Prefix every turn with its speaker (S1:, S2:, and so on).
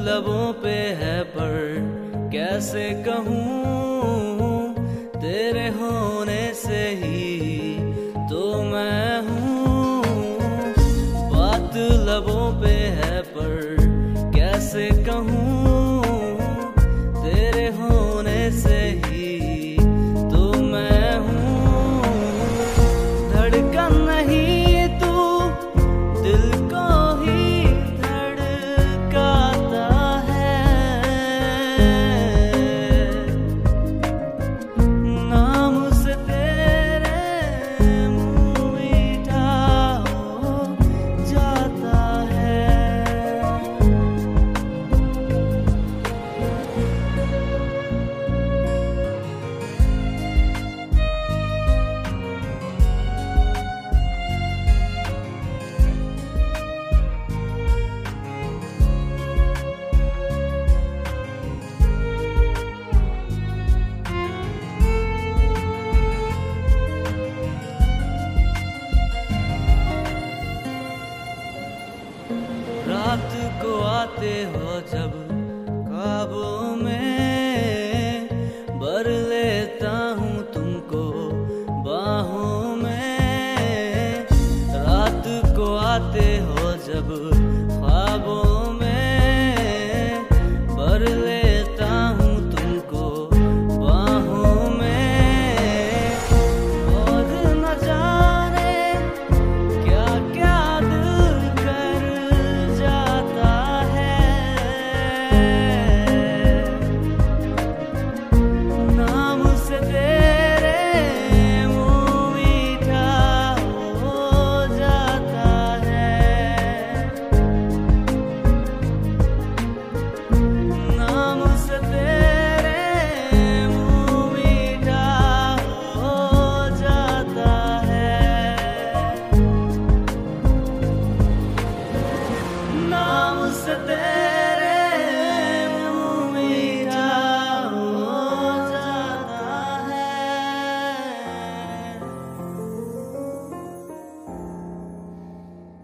S1: लबों पे है पर कैसे कहूँ, तेरे होने से ही तो मैं हूँ। बात लबों पे है पर कैसे कहूँ, तेरे होने से ही तो मैं हूँ। धड़कन नहीं तू दिल को ही धड़काता है, नाम से तेरे मुँह मीठा हो जाता है। रात को आते हो जब ख्वाबों